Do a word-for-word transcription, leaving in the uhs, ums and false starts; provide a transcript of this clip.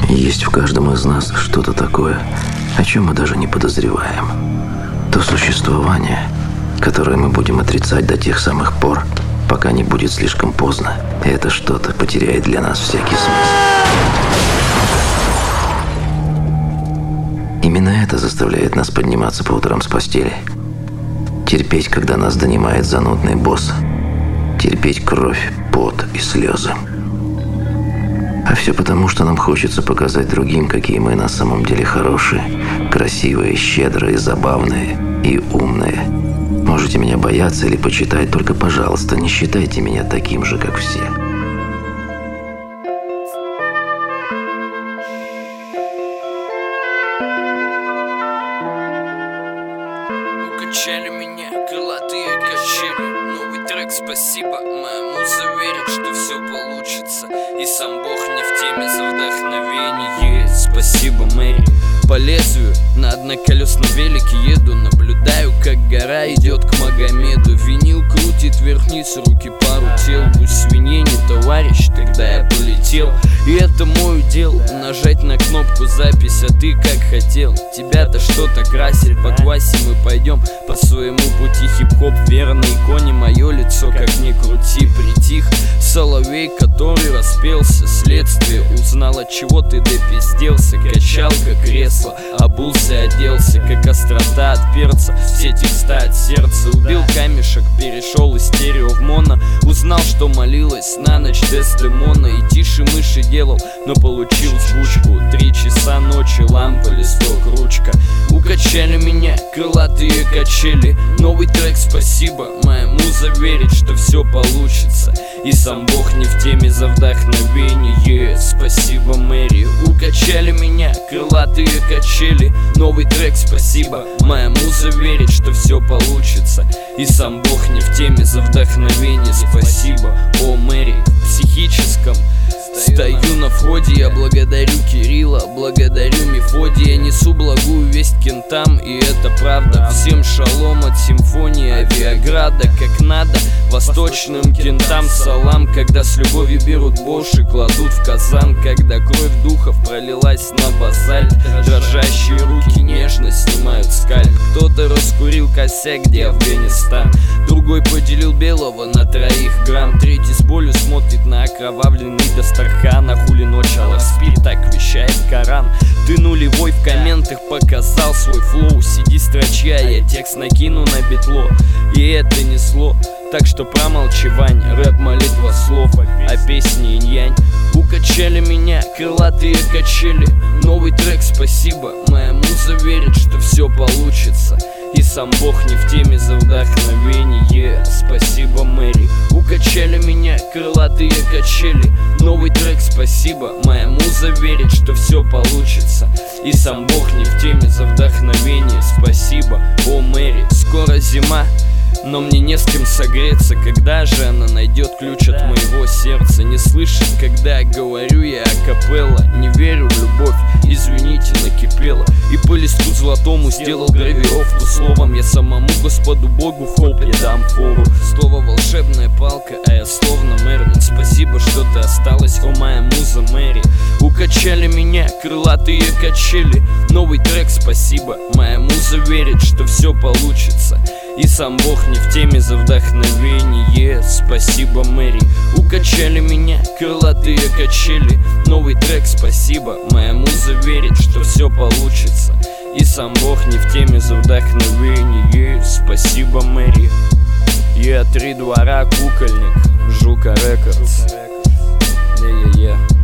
Есть в каждом из нас что-то такое, о чем мы даже не подозреваем. То существование, которое мы будем отрицать до тех самых пор, пока не будет слишком поздно, и это что-то потеряет для нас всякий смысл. Именно это заставляет нас подниматься по утрам с постели. Терпеть, когда нас донимает занудный босс. Терпеть кровь, пот и слезы. А все потому, что нам хочется показать другим, какие мы на самом деле хорошие, красивые, щедрые, забавные и умные. Можете меня бояться или почитать, только, пожалуйста, не считайте меня таким же, как все. Укачали меня крылатые качели. Новый трек, спасибо, моя муза верит, что все получится. И сам Бог не в теме за вдохновение. Спасибо, Мэри. По лезвию на одноколесном велике еду. Наблюдаю, как гора идет к Магомеду. Винил крутит вверх-вниз, руки пару тел. Пусть свиней не товарищ, тогда я полетел. И это мой удел, нажать на кнопку запись, а ты как хотел. Тебя-то что-то красит, поквасим и пойдем по своему пути. Хип-хоп верной иконе, мое лицо, как ни крути. Притих соловей, который распелся. Следствие узнал, от чего ты допизделся. Качалка, кресло, обулся, оделся, как острота от перца. Все текста от сердца. Убил камешек, перешел из стерео в моно. Узнал, что молилась на ночь Дездемона. И тише мыши делал, но получил звучку. Три часа ночи, лампа, листок, ручка. Укачали меня крылатые качели. Новый трек, спасибо, моя муза верит, что все получится. И сам Бог не в теме за вдохновение. Спасибо, Мэри. Укачали меня крылатые качели. Новый трек, спасибо, моя муза верит, что все получится. И сам Бог не в теме за вдохновение. Спасибо, о Мэри. В психическом стою на входе, я благодарю Кирилла, благодарю Мефодия. Несу благую весть кентам, и это правда. Всем шалом от симфонии Авиаграда. Как надо восточным кентам салам, когда с любовью берут борщ и кладут в казан. Когда кровь духов пролилась на базальт, дрожащие руки нежно снимают скальп. Кто-то раскурил косяк, где Афганистан. Другой поделил белого на троих грамм. Третий с болью смотрит на окровавленный Дастархан. А хули ночь, Аллах спит, так вещает Коран. Ты нулевой в комментах показал свой флоу. Сиди строча, я текст накину на битло. И это не зло, так что промолчи, Вань. Рэп, молитва слов, а песни инь-янь. Укачали меня крылатые качели. Новый трек, спасибо, моя муза верит, что все получится. И сам Бог не в теме за вдохновение. Спасибо, Мэри. Укачали меня крылатые качели. Новый трек, спасибо, моя муза верит, что все получится. И сам Бог не в теме за вдохновение. Спасибо, о Мэри. Скоро зима, но мне не с кем согреться. Когда же она найдет ключ от моего сердца? Не слышит, когда говорю я акапелла. Не верю в любовь, извините, накипело. И по листу золотому сделал гравировку. Словом, я самому Господу Богу в холп я дам фору. Слово волшебная палка, а я словно Мерлин. Спасибо, что ты осталась, о моя муза Мэри. Укачали меня крылатые качели. Новый трек, спасибо, моя муза верит, что все получится. И сам Бог не в теме за вдохновение. Спасибо, Мэри. Укачали меня крылатые качели. Новый трек, спасибо, моя муза верит, что все получится. И сам Бог не в теме за вдохновение. Спасибо, Мэри. Я три двора, кукольник, Жука Рекордс. Yeah, yeah, yeah.